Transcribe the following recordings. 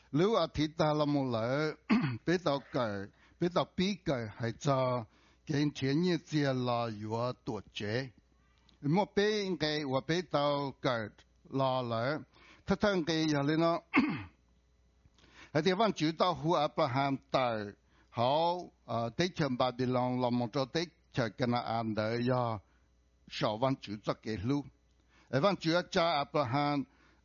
nếu ở thị ta là một lỡ biết tao bí cờ hay cho cái chuyện như thế là yếu tổ chế một bên cái và biết tao cờ là lỡ thật thân cái giờ lên nó hay thì văn chủ tao hu Abraham tại họ tới chân Babylon là một chỗ tới chờ cái nào ăn đời do sau văn chủ cho cái lu văn chủ cha Abraham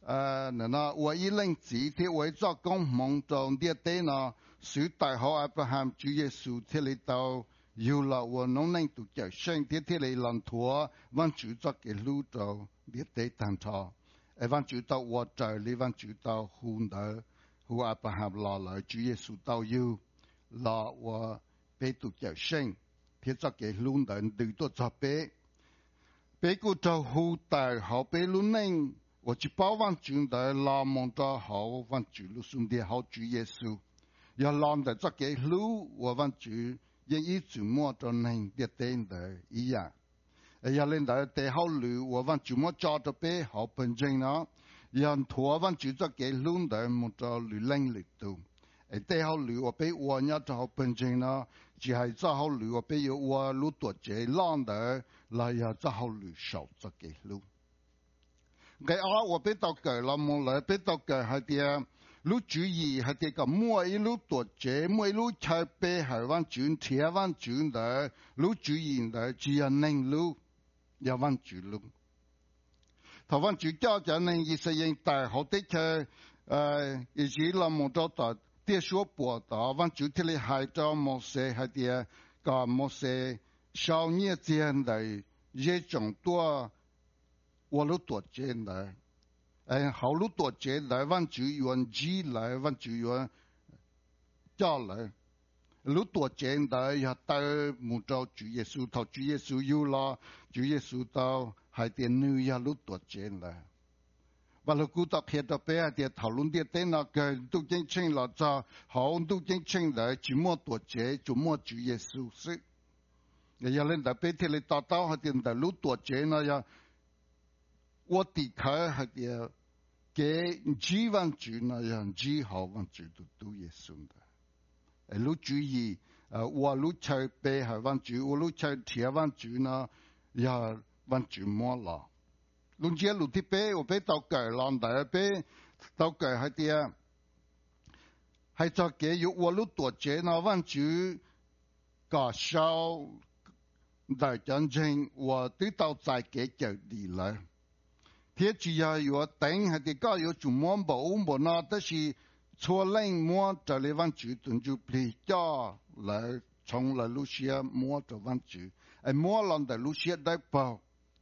nó我一零几天为做工梦中的对呢，是大好 Abraham 主耶稣天里到有了我农能度叫生天天里浪托，万主做给路到的对谈他，万主到我这里万主到湖的湖 Abraham 老了主耶稣到有了我被度叫生，天做给路的对多做被，被古到湖大好被路能。我去包完主的拉蒙着好完主路兄弟好主耶稣，要让的这个路我完主也一直摸着能的等的一样，要领导的好路我完主摸着的背好本正呢，要拖完主这个路的摸着路能力度，的好路我被我伢着好本正呢，只系这好路我被有我路多这让的来要这好路少这个路。cái ở 我被到改了么来被到改还的路主义还的个每一路多节每路才被海湾军铁湾军的路主义的只要能路要湾主路，台湾主教就能一些人带好的去以及了么到的电说报道湾主体里还着么些还的个么些少年间的一种多。我路多见来，好路多见来，万主元机来，万主元叫来，路多见来也带木照主耶稣，头主耶稣有了，主耶稣到海边女也路多见来。và lúc cụ tập hiện tập bé thì thảo luận địa tên là cái tu chân chân là cho họ tu chân chân là chỉ mua tuổi trẻ chỉ mua chủ耶稣是，也lên tập bé thì lấy tao tao hay tiền là lúc tuổi trẻ nó ya我的开还的给几万句那样几好万句都也算的，路主义我路才背还万句，我路才贴万句呢，也万句没了。路接路的背我背到改浪的背到改还的，还在给有我路多接那万句搞笑大战争，我对到在给叫你了。thế chỉ có đánh hay thì có chủ món bộ nó đó là cho lên mua trở lại văn chủ tuần chủ bị cho lại trong là Lucia mua trở văn chủ mua lần tại Lucia đại bảo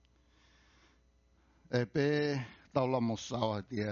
bé tao là một sao thì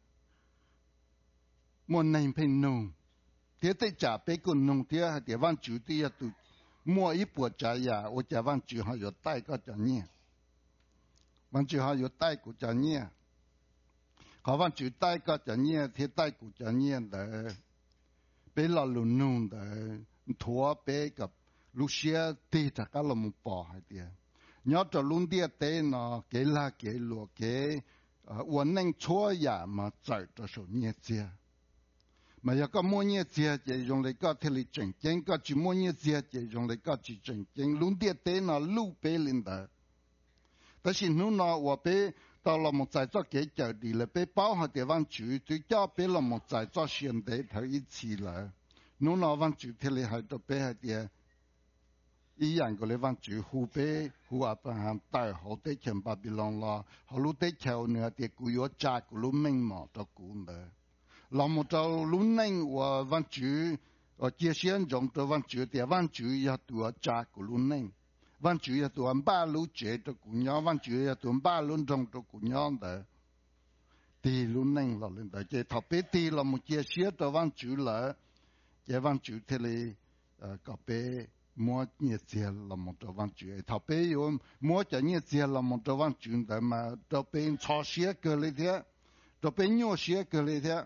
mua nên phải nung thế tới trả bé còn nung thế thì văn chủ thì tụ mua ít bộ trả ya ở trả văn chủ họ có tay có trả nhẹ văn chủ họ có tay của trả nhẹ họ văn chủ tay có trả nhẹ thì tay của trả nhẹ để bé là luôn nung để thua bé gặp Lucia thì tất cả là một bỏ hay đi nhớ cho luôn đi tới nó cái là cái lúa cái ổn định chúa ya mà chạy cho số nhẹ chia mà giờ có mua nhẹ chia chỉ dùng để có thể chỉnh chỉnh có chỉ mua nhẹ chia chỉ dùng để có chỉ chỉnh chỉnh luôn đi tới nó lưu bé lên đó但是侬呢，我被到了么在做给叫的了，被包下地方住，就叫被了么在做现代头一起了。侬呢方住天里还都被下的，一样个地方住湖北湖阿伯含带好的前巴比朗啦，好路的桥呢的古有家古路明嘛到古的，那么到路宁我方住，我接线中到方住的方住也多家古路宁。văn chủ ya tuan ba lu chế cho cụ nhau văn chủ ya tuan ba lu trong cho cụ nhau đó thì lu neng là lên đó chế thọ bé thì là một chia sẻ cho văn chủ là chế văn chủ thế là có bé mua nhiệt chế là một cho văn chủ thọ bé yo mua cho nhiệt chế là một cho văn chủ đó mà cho bé cho sẻ cái này thế cho bé nhau sẻ cái này thế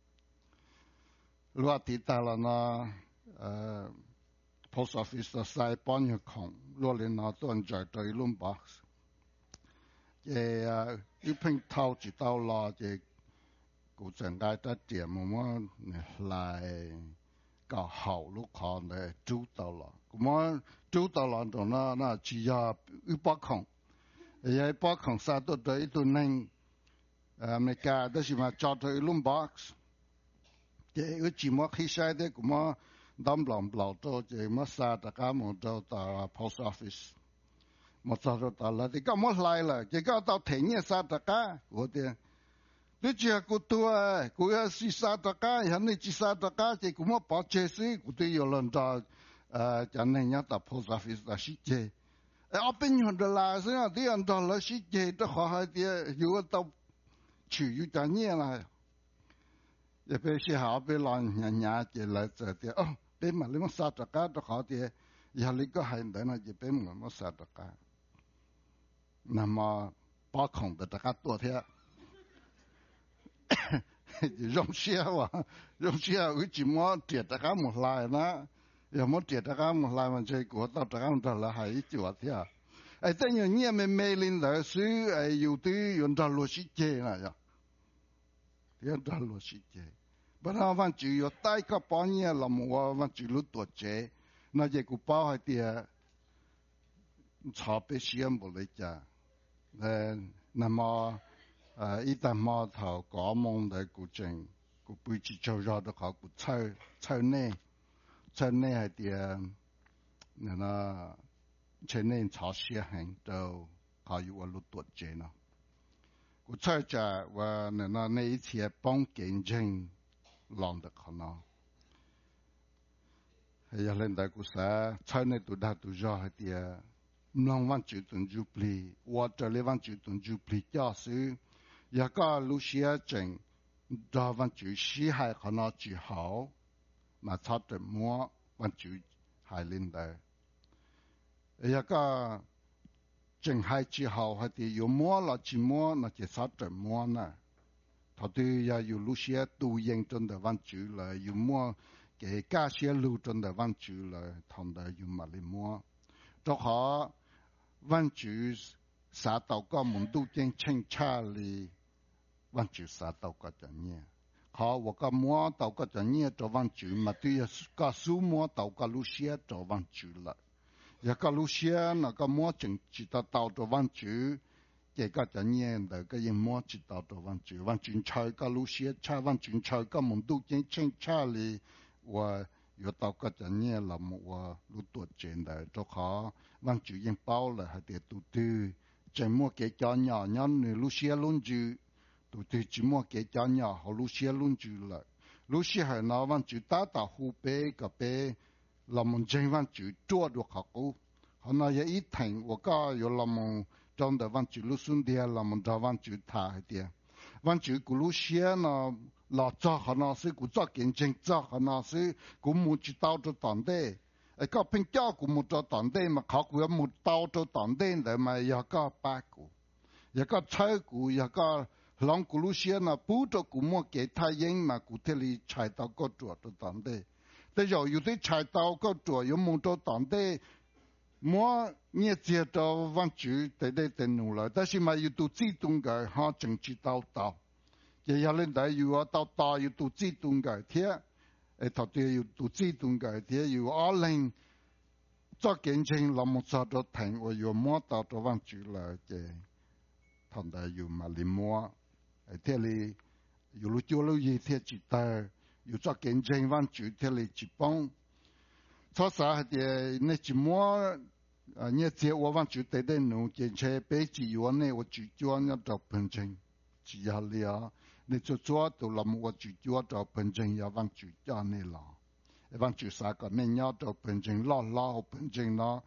lúc thì ta là nó post office 的塞班有空，罗林拿段在对龙巴，一瓶头知道啦，这 cụ chẳng đại ta tiền mà lại cả hậu lúc họ để chú tàu lọ mà chú tàu lọ đó nó chỉ là ít bao không vậy bao không sao tôi thấy tôi nên America đó là mà cho tôi luôn box cái chỉ mà khi sai đấy cũng mà đâm lòng bảo tôi chỉ mà sao tất cả một chỗ tại post office một chỗ tại là thì có một lại là cái có tao thấy như sao tất cả của tiền nếu chỉ có tôi cũng là sao tất cả hiện nay chỉ sao tất cả thì cũng mà bảo chế sĩ cũng tôi有人到cho nên nhớ tại post office là sĩ chế ở bên nhau đó là thế nào thì anh đó là sĩ chế đó họ hay thì有到处有这样啦。也别是好别让人家进来这点哦，别嘛你们杀这个都好点，以后你个还得呢就别么杀这个，那么把空的这个多天，用些哇，用些有几么跌这个么来呢？有么跌这个么来嘛？这国到这个到了还一多天，哎，等于你们梅林来水哎，有的用到罗西街了呀，用到罗西街。บางวันจูอยู่ใต้ก็ป้อนเนี่ยลำว่าวันจูรู้ตัวเจน่าจะกูป้าให้เดียชอบไปเชียมบุเลยจ้ะนั่นมาอีแต่มาเท่าก่อมองได้กูเจงกูไปจีเจ้ารอดเขากูเช่าเน่ให้เดียนั่นนะเช่าเน่ชอบเชียหังเจ้าเขาอยู่ว่ารู้ตัวเจเนาะกูเช่าจะว่านั่นนะในอีเทียป้องเก่งจริงlòng được khó nào, hay là lên đại quốc xã, trái này tụi đã tụi do hay tiệt, lòng văn chữ tuần du pli, water lấy văn chữ tuần du pli cho sư, giờ có lúc xưa chừng, do văn chữ xí hay khó nào chữ hảo, mà thoát được mua văn chữ hay lên đại, giờ có chừng hay chữ hảo hay tiệt,有mua là chỉ mua, nó chỉ thoát được mua nè. Thọ tư ya yu lu xia tu yên trong đời văn chữ là yu mua cái cá xia lưu trong đời văn chữ là thằng đời yu mà li mua cho họ văn chữ xã tàu có muốn tu chân chân cha li văn chữ xã tàu có chẳng nhẹ họ và có mua tàu có chẳng nhẹ cho văn chữ mà tuy có số mua tàu có lu xia cho văn chữ là ya có lu xia nó có mua chừng chỉ tàu cho văn chữ cái cái chẳng nhiên đời cái gì mua chỉ tạo cho văn chữ chơi cái lúc xưa chơi văn chữ chơi cái môn tu chân chân chơi li và有到个chẳng nhiên là một lúc tuổi chuyện đời cho họ văn chữ yên bao là hay để tụt từ chỉ mua cái cho nhỏ nhỏ nữa lúc xưa luôn chữ tụt từ chỉ mua cái cho nhỏ họ lúc xưa luôn chữ lại lúc xưa hay nói văn chữ ta tạo hú bê cái bê là một chân văn chữ chua được họ nói vậy ít thành và có有là một trong đời văn chữ lúc xuân địa là một trò văn chữ thả hay địa văn chữ của lúc xưa nó là cho họ nó sẽ của cho kiến trình cho họ nó sẽ của một chữ tao cho toàn đề ấy có bên cho của một trò toàn đề mà họ của một tao cho toàn đề để mà giờ có ba của giờ có chơi của giờ có lòng của lúc xưa nó bù cho của một cái thái yên mà của thế li chạy tao có chuột cho toàn đềแต่有有的chạy tao có chuột有một trò toàn đề mua nhiều tiền cho văn chữ để tên nụ lại,但是嘛要都自动嘅，哈政治到，嘅有人哋要到要都自動嘅，貼，頭啲要都自動嘅，貼要阿玲做見證，那麼做到停，我要摸到咗văn chữ來嘅，同埋要嘛嚟摸，貼你要攞做攞嘢貼住帶，要做見證văn chữ貼你住幫。操啥的那只么你这我往就对的弄检查北极原呢我就做那找本证只要了你就做到了我就做找本证要往就叫你了往就啥个你要找本证老本证了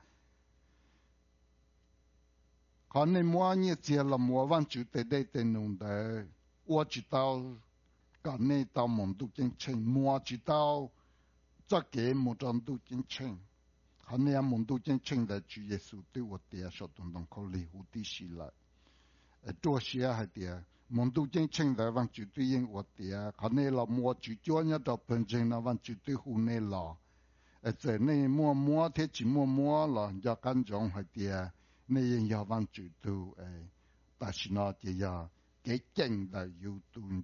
可能么你这了我往就对的弄的我知道搞你到蒙都进城我知道这个木桩都真清，可能也门都真清的主耶稣对我哋所动动考虑好啲事啦。做事係啲門都真清的話絕對應我哋，可能啦摸住咗一道本證啦，話絕對好呢啦。在你摸睇住摸啦，要跟種係啲，你應要話絕對但是呢啲要幾勁的要斷住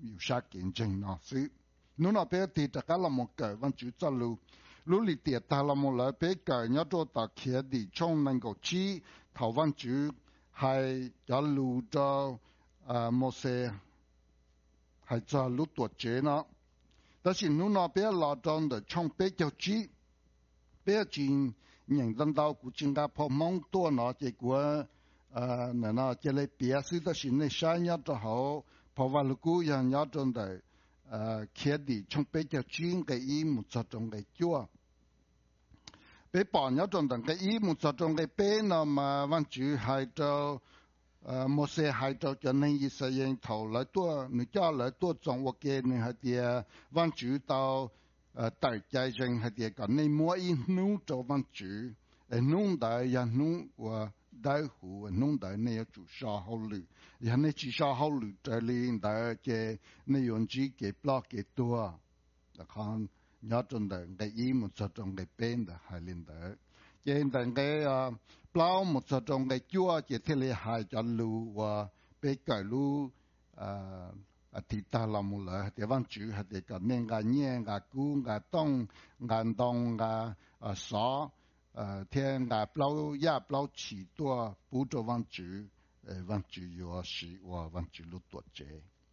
อยู่ชาเก่งจริงเนาะสินู้นเอาไปตีตะการละมเกิดวันจุดจะรู้ลิเตียตาละมเลยไปเกิดยัดตัวตะเขียดีช่องนั่งก็ชี้เท่าวันจุให้จะรู้จะโมเสให้จะรู้ตัวเจนะแต่是นู้นเอาไปลาจัง的ช่องไปเจ้าชี้ไปจริงอย่างตั้งดาวกูจึงกับพอมองตัวเนาะเจ้ากูนั่นน่ะจะเลยเปียสิแต่是ในชายยัดจะ好เพราะว่าลูกยังยัดจัง的เขียดีช่องไปเจ้าชี้กับอีมุดจังกับจั่วไปป่อนยัดจังกับอีมุดจังกับเป็นน่ะมาวันจุให้เจ้าโมเสสให้เจ้าจะในอิสราเอลเท่าไรตัวหนึ่งเจ้าไรตัวจงว่าเกณฑ์ให้เดียวันจุ到大ใจจังให้เดียกันในมัวอีนู้จะวันจุนู้ได้ยันนู้ว่าได้หูนู้ได้เนี่ยจุชาเขาลือยันเนี่ยจุชาเขาลือจะลีนได้เจในยนจีเก็บปลอกเก็บตัวแต่ครั้งยัดจนได้ก็อีมันจะจงได้เป็นได้ให้ลินได้เจนแต่ก็เปล่ามันจะจงได้จั่วเจที่เลยหายจะรู้ว่าไปเกิดรู้อาทิตย์ตาลามุเลยแต่วันจุให้เด็กกันเนี่ยงานเนี่ยงานกู้งานต้องงานดองงานสอเที่ยงงานเปล่ายาเปล่าฉีตัวปูจะวันจุวันจุ有时ว่าวันจุรู้ตัวเจ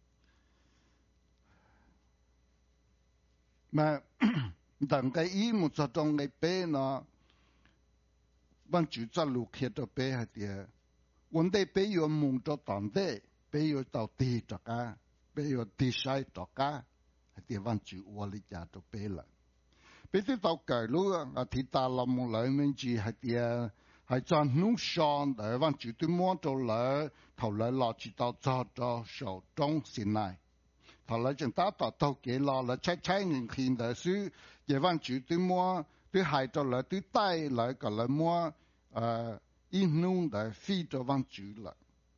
มาดังก็อีมันจะจงได้เป็นเนาะวันจุจะรู้เขียนตัวเป็นให้เดียวันได้เป็นอยู่มุ่งจะตอนได้เป็นอยู่ต่อตีจักรเป็นอยู่ตีใช้จักรให้เดียวันจุวันลิจาตัวเป็นละเป็นที่ต่อเกิดรู้อาทิตย์ตาลมเลยมันจีให้เดียให้จานนุ่งชอนแต่วันจุตัวม้วนตัวเลยเท่าไรเราจิตต่อจอจอชาวจงสินาย后来就打到到给老了，才人看的是，一晚就对么，对孩子来对带来个来么，一弄的非着往住了，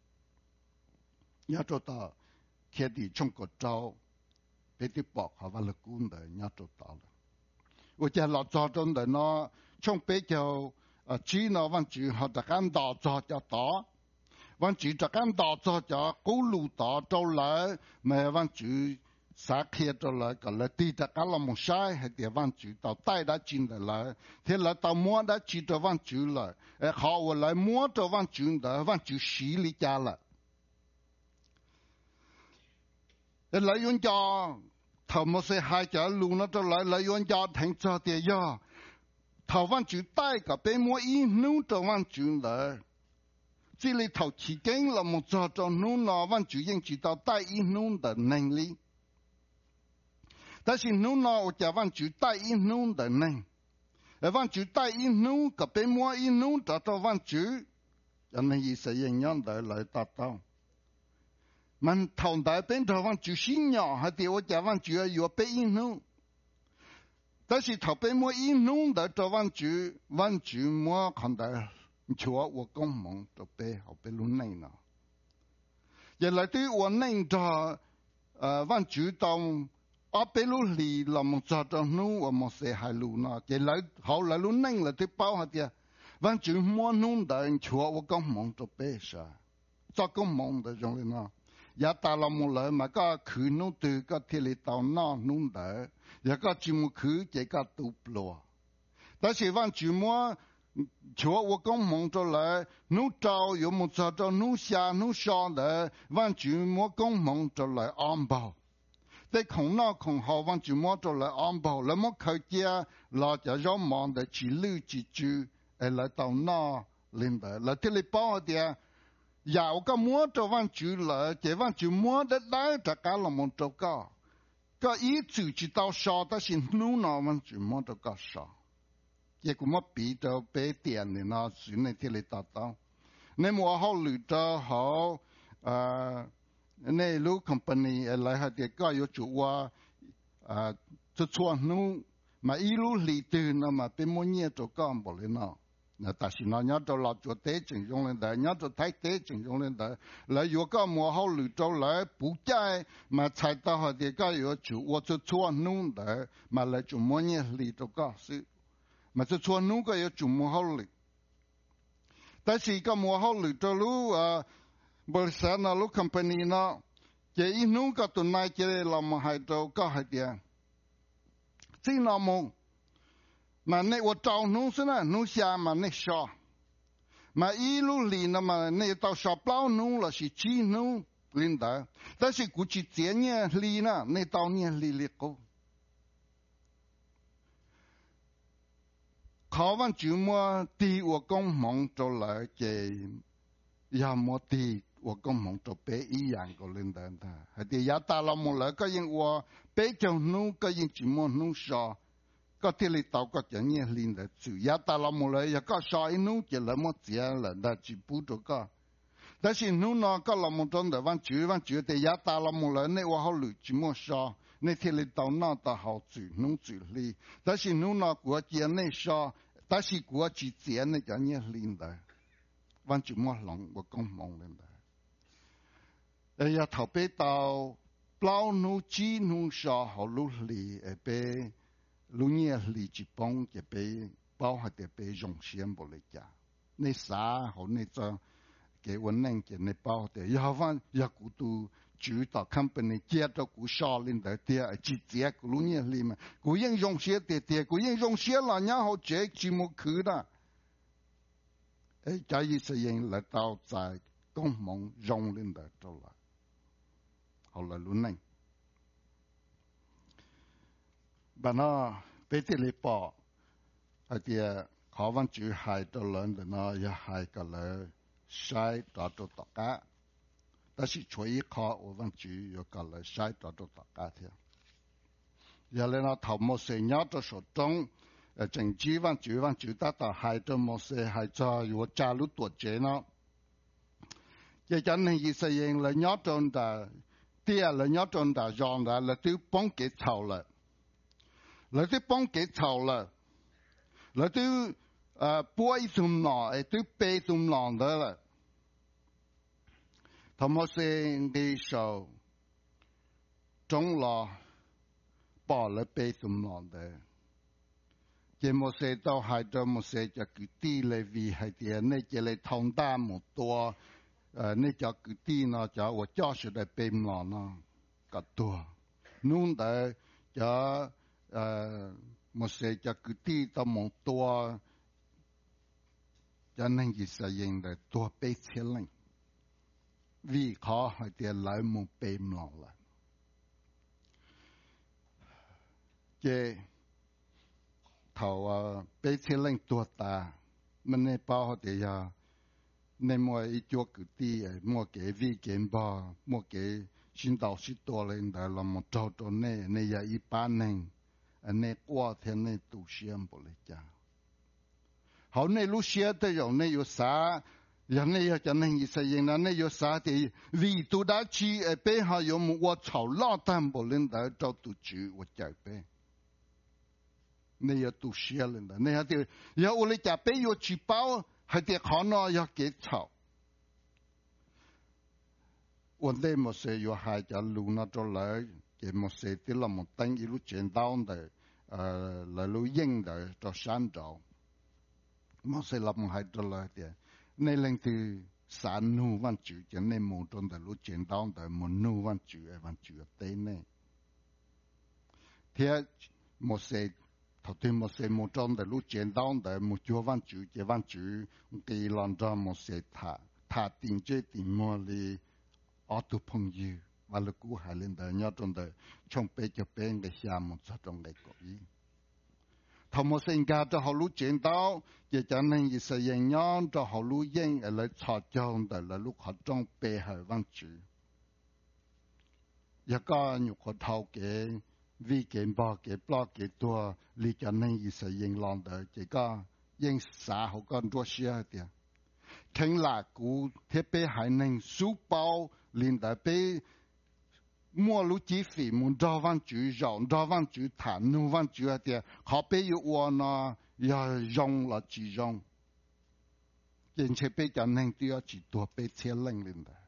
要做到，天地冲个招，别的包好完了工的，要做到了。我家老早中的呢，从北就只呢往住好的干到早就到。วันจุจากการต่อจากกูรู้ต่อเจ้าเลยแม้วันจุสาเขียเจ้าเลยก็เลยตีจากการละมุนใช้ให้เดี๋ยววันจุต่อใต้ได้จริงเลยที่เราต่อมัวได้จีจากวันจุเลยเขาว่าเลยมัวจากวันจุเดี๋ยววันจุสีลิจาเลยเลยย้อนจอถ้าไม่ใช่หายใจรู้นะเจ้าเลยย้อนจอถึงเจ้าเดียวถ้าวันจุใต้ก็เป็นมัวอีนู้จากวันจุเลย这里头起根了，么早早弄那完就引起到带一弄的能力，但是弄那我讲完就带一弄的能，完就带一弄个被么一弄达到完就，人们意思一样的来达到，มัน头大变到完就新娘，还得我讲完就要被一弄，但是头被么一弄的到完就么看到。chúa我公蒙就被好被轮内呢，也来对我内着万主到阿被路里了么着着努我么些还路呢，也来好来轮内了对包下的，万主么弄的chúa我公蒙就被啥，做公蒙的种的呢，也打了么来嘛个去弄对个天里到那弄的，也个节目去这个都不落，但是万主么。chúa我讲蒙着来，努招有么招着努下努上的，万主我讲蒙着来安保，在空那空好万主摸着来安保，那么靠家老家要忙的几路几句，来到那领的，来这里包的，有个摸着万主来，这万主摸得来，这个了么着个，个一直知道少，但是努那万主摸着个少。也กูมาปีเจ้าเปเตียนเนี่ยนะสิ่งในที่เลยตัดต้องในมัวเขาหรือเจ้าเขาในลูกคอมพานีอะไรฮะเด็กก็อยู่จุว่าจะชวนนู้มาอีลูลีตื่นมาเป็นมัวเนี่ยตัวก้อนบอกเลยเนาะแต่สิ่งนั้นเนี่ยตัวเราตัวเตะจึงยงเลยแต่เนี่ยตัวไทยเตะจึงยงเลยแต่แล้วอยู่ก็มัวเขาหรือเจ้าเลยผู้ใจมาใช้ต่อฮะเด็กก็อยู่จุว่าจะชวนนู้แต่มาเลยจุมัวเนี่ยลีตัวก็ซื้อmà cho chua nú cái chủng mua hậu lực, tại vì cái mua hậu lực cho lú bờ sản là lú company nó chế ít nung có tuần này chế làm hai trâu có hai tiền chỉ nó mong mà này我找弄是呢弄下嘛那少mà ít lúc lì nó mà này tao少包弄了是chỉ弄领导但是估计这年lì呢那到年lì lì高考完周末第我公忙做来给要么第我公忙做别一样个领导的还得要大了么来个人我别就弄个人周末弄少ก็ที่เราต่อก็จะเนี่ยลินแต่สื่อยาตาเราหมดเลยก็สอยนู้จะละหมดเสียละแต่จีบตัวก็แต่สินู้นก็เราหมดตอนแต่วันจืดแต่ยาตาเราหมดเลยในว่าเขาหลุดจีมสอในที่เราต่อหน้าต่อเขาจืดนู้จืดลีแต่สินู้นกัวเจียในสอแต่สิกัวจีเจียในจะเนี่ยลินแต่วันจืดมหลงว่าก็มองลินแต่ยาถ้าไปต่อเปล่านู้จีนู้สอเขาลุลีไปlúc nhẹ lì chỉ bông cái bé bao hạt cái bé dùng xiêm bồ lấy cả nên xã họ nên cho cái vấn đề cái nên bao để yêu văn yêu cụ tu chủ tạo company chia cho cụ sao lên để tiền chỉ tiền cụ lúc nhẹ lì mà cụ yên dùng xiêm để tiền cụ yên dùng xiêm là nhá họ chế chỉ một khứ đó ấy cái gì sẽ yên là tao tại công mong dùng lên để cho là họ là lúc này bà nó bây giờ lấy bỏ ở địa khó văn chữ hai cho lớn để nó ya hai cái là sai đó cho tất cả但是最khó ở văn chữ有cái là sai đó cho tất cả thế giờ lên nó thầu một số nhớ cho số trong政治văn chữ ta ta hai cho một số hai cho有加入多节nó cái chân này ý xây dựng là nhớ trong ta địa là nhớ trong ta dọn là từ bóng cái thầu là lấy tới bóng cái thầu là lấy tới bôi xung nọ tới bê xung nọ đó là thầm một xe đi sầu trong lò bỏ lấy bê xung nọ đó chỉ một xe tao hai cho một xe cho cứ đi lấy vì hai tiền này chỉ lấy thông đa một tua này cho cứ đi nó cho我教学的bê nọ nó cả tua nung đấy cho một số cho cứ đi到một tua cho nên chỉ sử dụng để tua bê chế linh vì khó hay để lại một bê mỏ là cái thầu bê chế linh tua ta mình nên bảo để ya nên mua ít chỗ cứ đi mua cái vi kiến bao mua cái xin đạo sĩ tua lên để làm một trâu trâu này này ya ít bán này anh này qua thiên này tu xiêm bồ lấy cha, họ này lúc xưa tới rồi này có啥, giờ này cho nên như thế này này có啥thì vì tu đã chi ở bên họ có một quả草老蛋不能得找tu住我改变，này要tu xiêm lên đó, này thì giờ我来改变要去包，还得可能要给草，我那么些有还叫路那着来。cái một số thì là một tên一路chuyển down de là lu yên de cho sáng trào một số là một hai trò lại thì nên lên từ sáng nu văn chữ cho nên một trong de lu chuyển down de một nu văn chữ tên này thì một số thầu thì một số một trong de lu chuyển down de một chỗ văn chữ cái làm cho một số thà tiền chơi tiền mua li ở tu phong yêu và lực của hai lên đời nhớ trong đời trong bề cho bên để xem một số trong cái cõi thầu một sinh ra cho họ lúc chiến đấu để cho nên gì sự hiện nhon cho họ lúc yên ở lại cho trong đời là lúc họ trong bề hải văn chữ giờ có nhiều họ thầu cái vì cái bao cái bao cái tua lý cho nên gì sự hiện lòng đời chỉ có yên xã họ còn đua xe tiền khen là cú thế bề hải nên số bao liên đại bề mua lúa chỉ phí muốn cho văn chữ rộng cho văn chữ thản nu văn chữ thì họ bây giờ uo nó ya rong là chỉ rong hiện chế bây giờ nên tiêu chỉ tua bây chế lên lên đó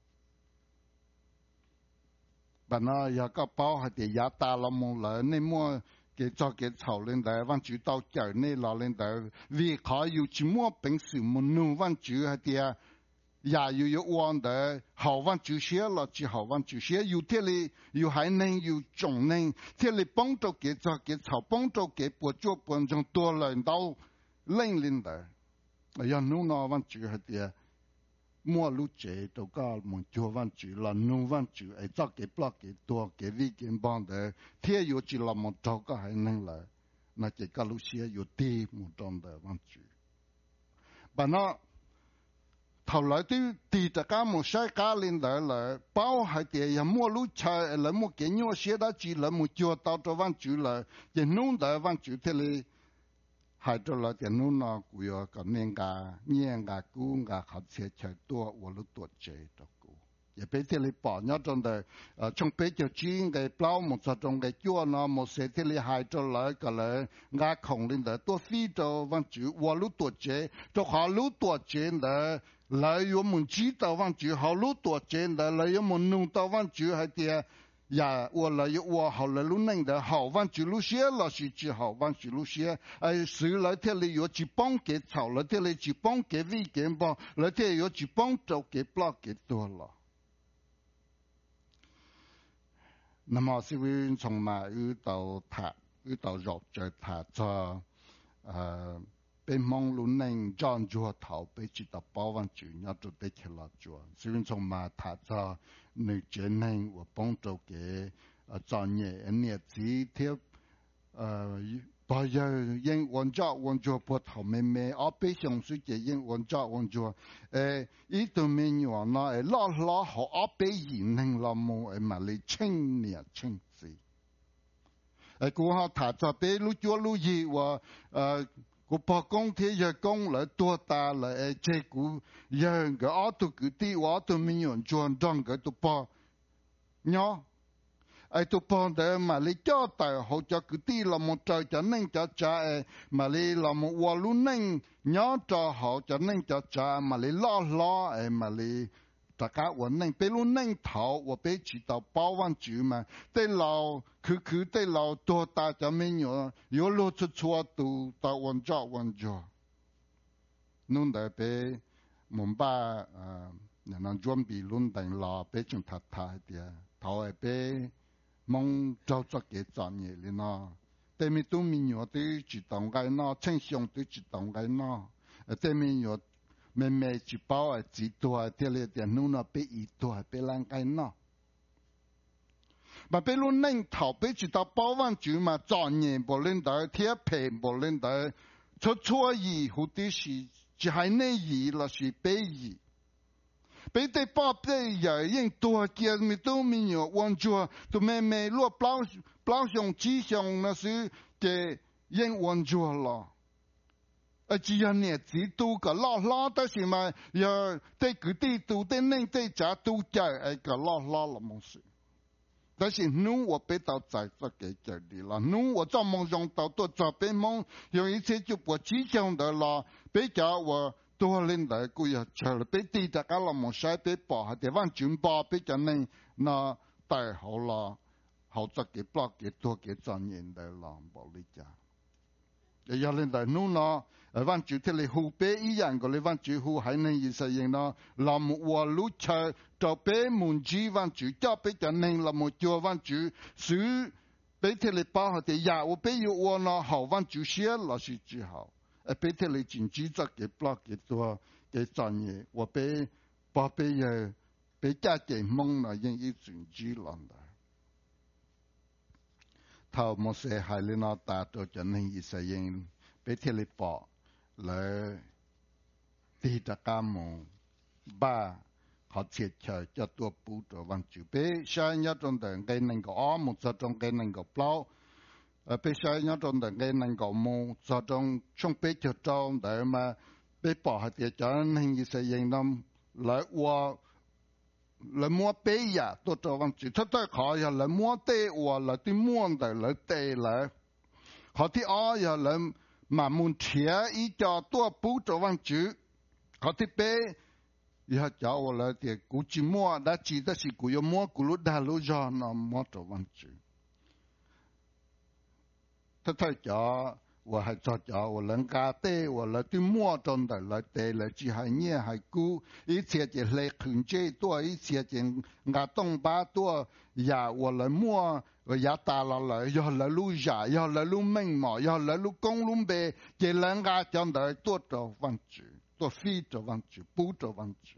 bà nó ya có bao hay thì ya ta là một lời nên mua cái cho cái thầu lên đó văn chữ tao chở nên là lên đó vì họ yêu chỉ mua bình sự muốn nu văn chữ hay thì 呀有往的好往主些了，只好往主些有这里有还能有种能，这里帮助给这给草帮助给不做帮助多人到领领的，要弄那往主还的。mua lúc chế đâu có một chỗ văn chữ là nông văn chữ ấy cho cái block cái tua cái vi cái bond đấy thế yếu chỉ là một chỗ có hay năng là nó chỉ có lúc xưa yếu đi một trong đời văn chữ và nó thầu lại thì tất cả một sai cá lên đấy là bao hay tiền ya mua lúc chơi là mua cái nhau xưa đó chỉ là một chỗ tao cho văn chữ là cái nông đời văn chữ thế là haiตัวเราจะนู่นน่ะกูยอกับเนียงกากูงาขัดเสียใจตัววัวลุตัวเจตัวกูอย่าไปที่เลยป่อนยอดจนแต่ช่องเป๊ะเจ้าจีนไงเปล่าหมดสะตรงไงจั่วน่ะหมดเสียที่เลยหายตัวเลยก็เลยงาของลินเดตัวฟีตัววันจูวัวลุตัวเจตัวขาลุตัวเจเดเลย有门知道วันจู好ลุตัวเจเดเลย有门弄到วันจูให้เดีย呀，我来我好来路能的好往去路些了是只好往去路些，哎，谁来这里有去帮给草了，这里去帮给未给帮，来这有去帮着给不给多了。那么是为从嘛遇到肉在他这被忙路能站住头被知道包完住，要做得起来做，是为从嘛他这。女职能我帮助给专业业绩贴把英文作不头妹而被上水嘅英文作呢度面樣啦拉好而被言行啦冇嘛你青年青子估下他就俾路做路嘢話我把工貼嘅工嚟多大嚟這股樣嘅我都佢啲我都沒有做當嘅都把nhau ai tụ bọn đấy mà lấy cho tài hỗ trợ cứ tí là một trời cho nên cho cha mà lấy là một quả luôn nên nhớ cho họ cho nên cho cha mà lấy lo mà lấy tất cả vấn nên bé luôn nên thảo và bé chỉ tao bảo văn chữ mà tới lâu cứ tới lâu多大cho mình有路出错都到文章弄得bé muốn ba nó chuẩn bị luôn đánh lo bé chúng thật địa thảo ấy bé mong cho cái chọn nhẹ lên nó tại mình tu mình nhớ tới chỉ đồng cái nó chân sống tới chỉ đồng cái nó tại mình nhớ mình chỉ bảo ấy chỉ tuổi thì là tiền nô nó bé ít tuổi bé lang cái nó mà bé luôn nên thảo bé chỉ tao bảo văn chữ mà chọn nhẹ bỏ lên đấy thiết phê bỏ lên đấy cho gì hụt đi chỉ hay này gì là chỉ bé gì bây giờ bảo bây giờ nhữngตัวเกียร์มีตัวมีอยู่วันจัวตัวไม่รู้เปล่าส่งจีส่ง那是的ยังวันจัว了只要你知道个拉但是嘛要对个地图对那对家都在个拉了么事但是侬我被到在这给这里了侬我在梦中到多这边梦有一次就不吉祥的了被叫我多lên đại cô ya chờ bé đi tất cả là một sai bé bỏ để văn chuyển bỏ bé cho nên nó đại hậu là hậu cho cái block cáiตัวcái专业的làm bỏ đi cha để ya lên đại nu nó văn chuyển thì là hú bé ý dạng của văn chuyển hú hay nên gì sự gì nó làm một quả lúa chờ cho bé muốn chỉ văn chuyển cho bé cho nên là một chỗ văn chuyển xử bé thì là bảo thì ya我bé有我呢好văn chuyển写了是最好被这里经济这给 block 给做给专业，我被宝贝也被家给蒙了，因一经济了的。他们说还是那大多就能一些人被这里报来地的干么把เขาเฉียดเฉยจะตัวปูตัววันจุเป้ใช้ยอดจนแต่งกันนั่งก็อ้อมจะจงกันนั่งก็เปล่า被晒那种的个能够摸，这种从被就种的嘛，被保下的叫人一些人呢来我来摸被呀，都这样子，他在考呀来摸对我来对摸的来对来，好的啊呀来慢慢贴一家多不这样子，好的被。ya叫我来的，估计摸，那记得是估要摸，咕噜大路上那摸这样子。他叫我还做着我人家的我了对摸中的了的了只还捏还顾一切就来控制多一切就我东巴多呀我了摸我呀打了要了路下要了路明嘛要了路公路呗就人家讲的多着忘记多非着忘记不着忘记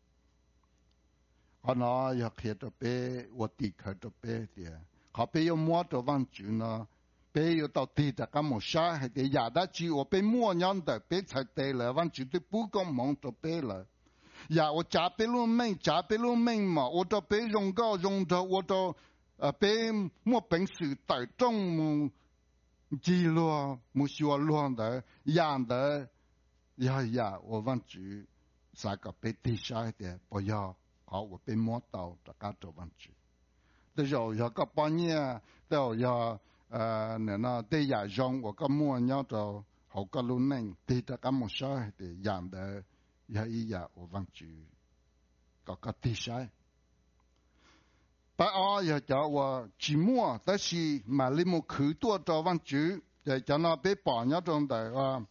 可能要看着呗我地看着呗的好别要摸着忘记呢bé yêu tàu tì đã có một sai hay để giả đã chỉ ở bé mua nhân đời bé chạy tê là văn chỉ để bù công mong cho bé là giả ở trả bé luôn mình mà ở cho bé dùng cao dùng cho ở cho bé mua bệnh sự tại trong một gì luôn một số luôn đấy giả đấy giả ở văn chỉ sai cái bé tì sai để bây giờ họ ở bé mua tàu đã có cho văn chỉ bây giờ giờ có bao nhiêu bây giờ nè nó tây giả rong của cái mua nhau cho họ có luôn nên thì ta có một số thì giảm để ya ý ya ở văn chữ có cái tí sai bà ở giờ cho và chỉ mua但是mà lấy một khử tua cho văn chữ để cho nó bị bỏ nhau trong đời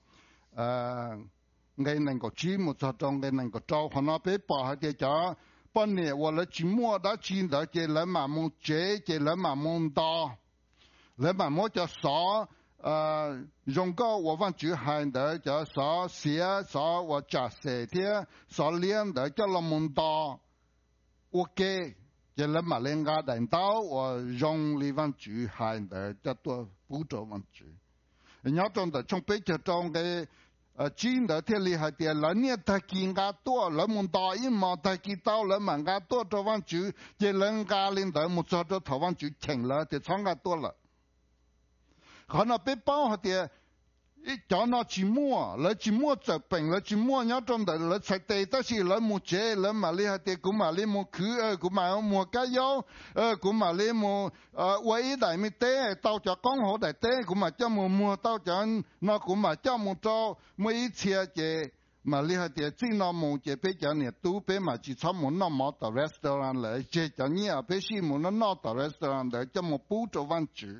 ngày này có chỉ một cho trong ngày này có trâu họ nó bị bỏ thì cho bọn này và là chỉ mua đã chỉ đã chỉ là mà muốn chế chỉ là mà muốn đo lấy mà mỗi cho số dùng cái 我忘记喊的叫số写số 我加写的số连的叫了门道 OK 就来嘛人家等到我用里忘记喊的叫多不着忘记人家种的从北就种的金的天里还的了你他给俺多了门道一毛他给到了嘛俺多着忘记就人家领导没做着头忘记停了就唱俺多了可能被包下的，一叫那寂寞，那寂寞疾病，那寂寞要种的，那才对，但是那没这，那嘛哩下的，古嘛哩没去，古嘛没加油，古嘛哩没唯一大咪得，到着刚好的得，古嘛叫没到着，那古嘛叫没做，每一次嘅。mà li hai tiệt chỉ nó muốn chế bé cho nè tu bé mà chỉ cho muốn nó mở tàu restaurant lại chế cho nhia bé chỉ muốn nó tàu restaurant lại cho một bút cho văn chữ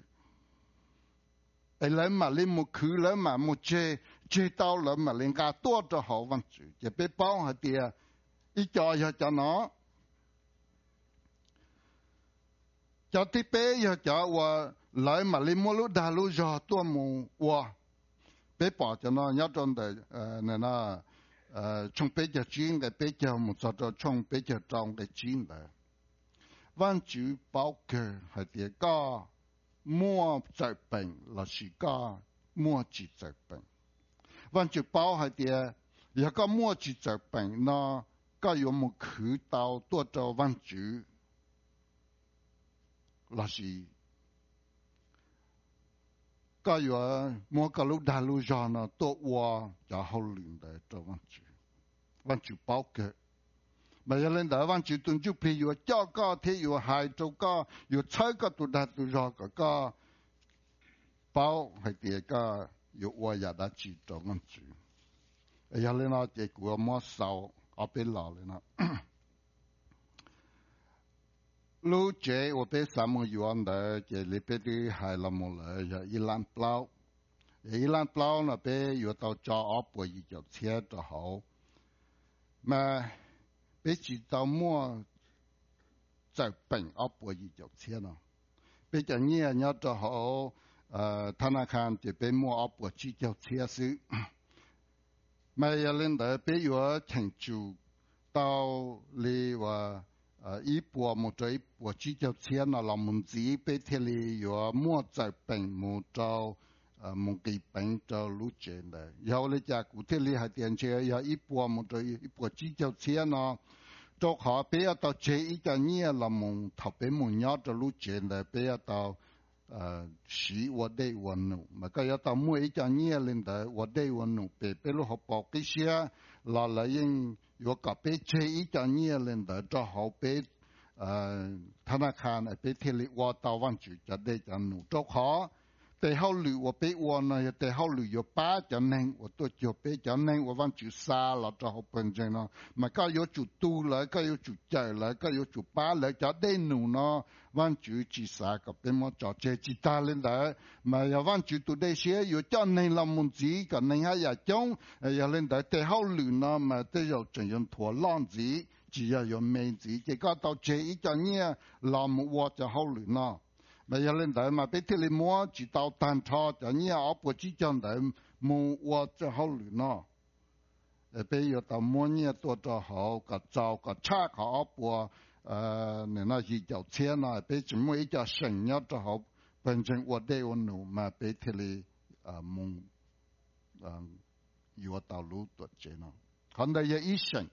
lấy mà lên một khứ lấy mà một chế tao lấy mà lên cả tua cho họ văn chữ chế bé bao hai tiệt ít cho nó cho tí bé cho và lấy mà lên một lúc đào lúc cho tua mù và bé bỏ cho nó nhớ trong đời này nó trong bé cho chín cái bé cho một số cho trong bé cho trong cái chín đấy văn chữ bao cơ hay tiệt có mua trái bệnh là chỉ có mua chỉ trái bệnh văn chữ bao hay tiệt也có mua chỉ trái bệnh nó có dùng một khử tao tua cho văn chữ là gì có有莫个路大路上呢，多我就好领的这完就包个，没有人的完就顿就譬如教个天有海州个有菜个都大都上个包还点个有我也得知道咁住，有人那结果莫少我被老了呢。lúc chế ở bên xã mông yuan đó chế lấy bên đi hai là một lời giờ Iran plau là bên yuan tàu cho ở bờ gì cho xe cho hậu mà bên chỉ tàu mua在本ở bờ gì cho xe nó bên cho nhẹ nhớ cho hậuธนาคารจะเป็นmua ở bờ chỉ cho xe xứ mà giờ lên đó bên yuan thành chủ tàu li và一波冇做一波只叫钱啊，老门子被贴里有莫在病冇做冇给病做路线的，然后你家古贴里还电车有一波冇做一波只叫钱啊，做好不要到这一个年了冇头边冇要做路线的，不要到是我得我努，嘛个要到每一个年龄的我得我努，别路好报这些，老来人。有个被这一个年龄的做好被ธนาคาร被贴里我到วันจุจะได้จะหนู做好แต่เขาหรือว่า被我呢แต่เขาหรือ有八จะหนึ่ง我ตัวจะ被จะหนึ่ง我วันจุซา了做好本身呢มันก็有จุดตู้เลยก็有จุดใจเลยก็有จุดป้าเลยจะได้หนูเนาะ văn chủ chỉ xa cái bên mà cho chơi chỉ ta lên đấy mà giờ văn chủ tụi đây sẽ yêu cho nên làm muốn gì cái nên hay là chống giờ lên đấy để hậu lử nó mà để giờ chân用拖浪gì chỉ要用面子cái cái tao chơi ít cho nhẹ làm một cho hậu lử nó mà giờ lên đấy mà bị thế li mua chỉ tao tan cho cho nhẹ ở bộ chỉ chân đấy một cho hậu lử nó bây giờ tao mua nhẹตัวcho hậu cái trâu cái cha họ bộ nên là chỉ cho钱呢，被怎么一家生意之后，本身我对我努嘛，被这里梦有道路多些呢，看到也一生，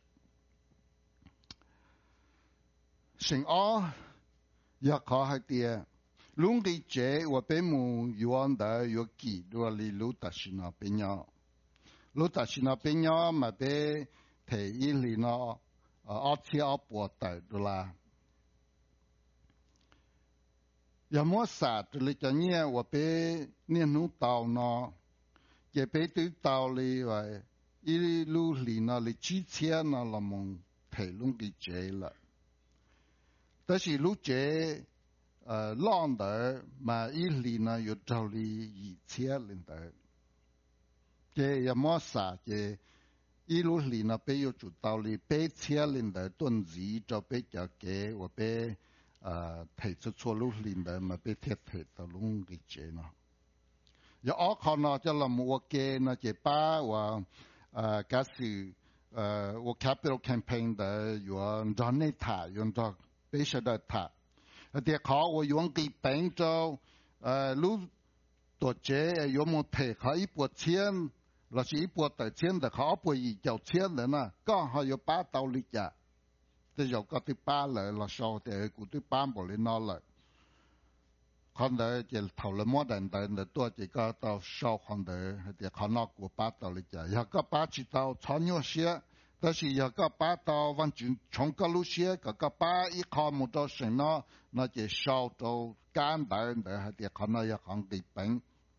生啊也考还点，龙的节我被梦有安的有几多里路达西那边呀，路达西那边呀嘛被提一里呢，阿七阿波带的啦。ya mua sạt rồi cho nhẹ và bé niên nụ tàu nó cái bé từ tàu li vậy ý lu li nó li chi chia nó là mong thấy luôn cái chế là但是lu chế long đó mà ý li nó有道理以切lên đó cái ya mua sạt cái ý lu li nó bé有主道理bé切lên đó tuần gì cho bé cho cái và bé thầy cho cho lúc liền đấy mà bị thiệt thầy tao luôn cái chế nó, giờ ở con nó cho làm một cái nó chế ba và cái sự và capital campaign đấy, dùng cho nên thà dùng cho bây giờ đấy thà, thì họ và dùng cái bệnh cho lúc tổ chế dùng một thầy họ ít bộ tiền, là chỉ ít bộ tài tiền để họ bộ gì giao tiền đấy nè, có họ có ba tàu lịch giả. Thế giờ có thứ ba là sau thì cũng thứ ba bỏ lên nó lại còn đấy chỉ thầu là mỗi đàn đàn là tôi chỉ có tàu sau còn đấy thì còn nó của ba tàu lịch giả giờ có ba chỉ tàu超nhiều些但是giờ có ba tàu vẫn chuyển trong cái路些个ba一靠một tàu sinh nó chỉ sau tàu干đàn đấy thì còn nó也còn bị bệnh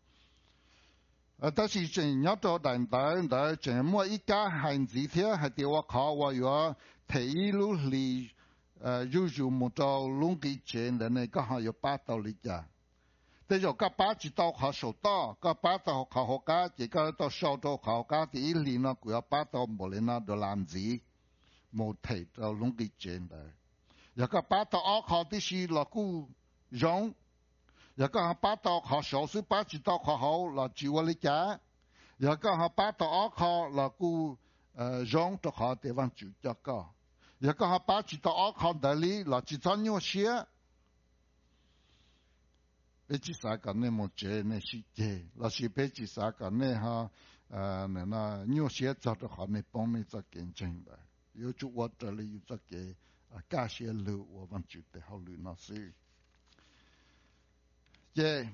但是真要做等等的，真么一家孩子天还得我考我要提一路里，入么到弄给钱的那个还有八道里家，但是个八知道考手到，个八道考好家，这个到手到考家第一里呢，佢要八道冇嚟那到篮子，冇提到弄给钱的，有个八道我考的是老古用。giờ có họ bắt đầu họ số số bắt chỉ tao họ hậu là chịu lấy giá giờ có họ bắt đầu họ là cu giống cho họ để văn chịu cho có giờ có họ bắt chỉ tao họ đại lý là chỉ cho nhiều xía bây chỉ sao cái này một chế này xí chế là xí bây chỉ sao cái này ha này là nhiều xía cho họ này帮mình cho kinh doanh vậy有就我这里有这个价些路我们觉得好路那是。Yeah.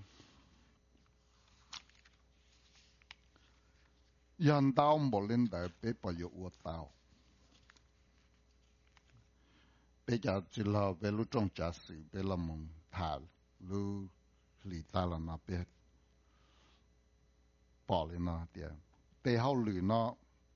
人道冇领导俾不要我道，俾就只老俾路中假事俾la蒙塔路里达啦那边bỏ lên nó thì để họ lừa nó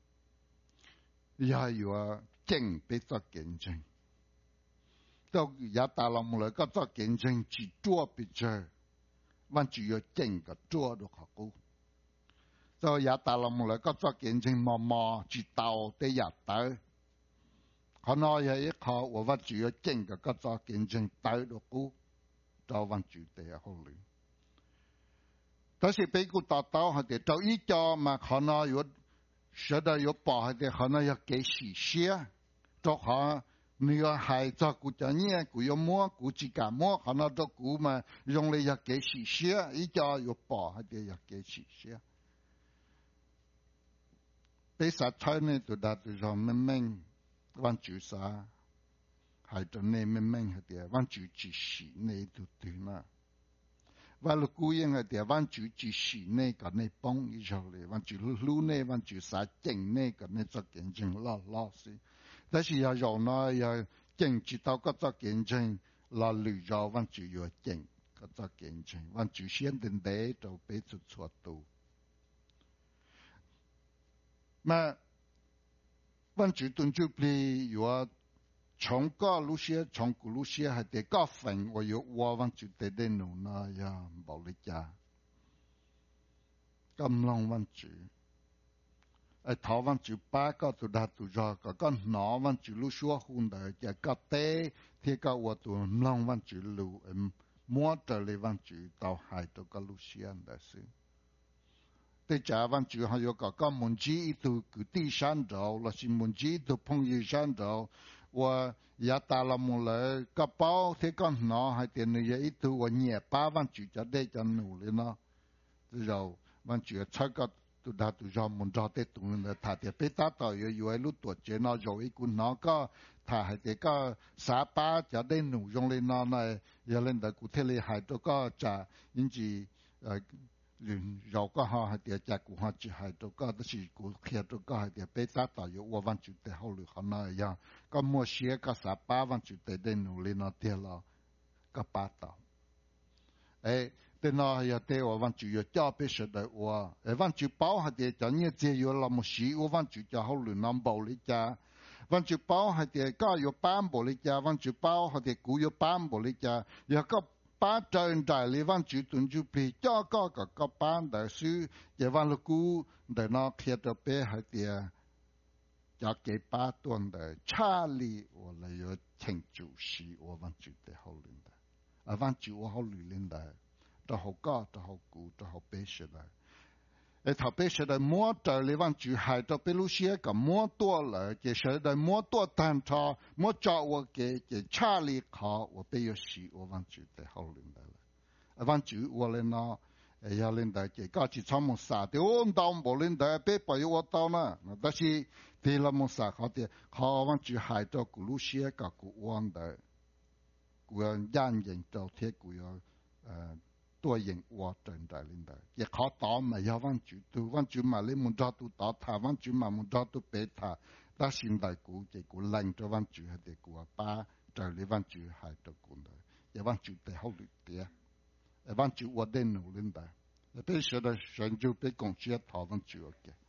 ya yo chênh bị cho cạnh tranh đâu ya ta làm một lời có cho cạnh tranh chỉ chua bị chơi vẫn chỉ có chênh cái chua được họ cố cho ya ta làm một lời có cho cạnh tranh mò chỉ tàu để ya tới họ nói ya ít họ và vẫn chỉ có chênh cái cho cạnh tranh tới được cố cho vẫn chỉ để họ lừa但是被古达到还得找一家嘛，可能有晓得有包还得可能要给洗些，做好你要孩子古叫你古要摸古只干摸，可能做古嘛用来要给洗些，一家有包还得要给洗些。被杀菜呢，就打就说明明往住啥，还得呢明明还得往住只洗呢就对啦。và lúc cuối ngày thì văn chủ chỉ sĩ này cái này bông ý choเลยvăn chủ lưu này văn chủ xã chỉnh này cái này cho kiến chứng lo xí,但是要有呢要整知道个做kiến chứng là lựa chọn văn chủ要整个做kiến chứng văn chủ先定đấy就俾出错度，mà văn chủ tuân chủ bị要从个路线，从古路线还得个分，我有我往就得得努那呀，冇力家，咁浪往住，头往住八个都打都着，个脑往住路说混的，也个得，贴个我都浪往住路，摸着你往住到海到个路线的是。对家往住还有个门机都个地山着，那是门机都碰一山着。我也打了木来，个包这个脑还点那些一头我捏巴往住就得就努力呢，就往住出个都打都让门着得动的，他的被打到有一路多接那有一个那个，他还得个沙巴就得努用的那那，有人的古天里还多个在因此连有个哈係啲只股哈只係到個都是股企到個係啲被打到有我往住啲後嚟可能樣，個莫寫個啥把往住啲啲努力那啲咯，個把到，誒，啲那有啲我往住要交俾實在我，往住包係啲就呢只要那麼少，我往住就後嚟那冇呢只。往住包係啲個有班冇呢只，往住包係啲股有班冇呢只，有個。把正在里往主动就比较个班的书，也往了古的那贴的背还的，要给八段的查理，我来有请主席，我往主的后领的，往主我好女领的，都好高，都好古，都好背时的。头背时的摸着里往主海到贝鲁些个摸多了，就是的摸多单超摸着我给查理考，我背有洗我往主的后领的了，往主我来呢，要领的给高级草木啥的，我到冇领的背包有我到呢，但是对了木啥好的，好往主海到古鲁些个古往的，古要眼睛到贴古要多人我正在领的，也考到没有往住，都往住嘛，你们找都到他，往住嘛，们找都俾他，但现在估计估冷着往住係啲估把，就你往住係到估的，也往住得好啲啲，往住我哋努力的，俾說的選就俾公司一套往住嘅。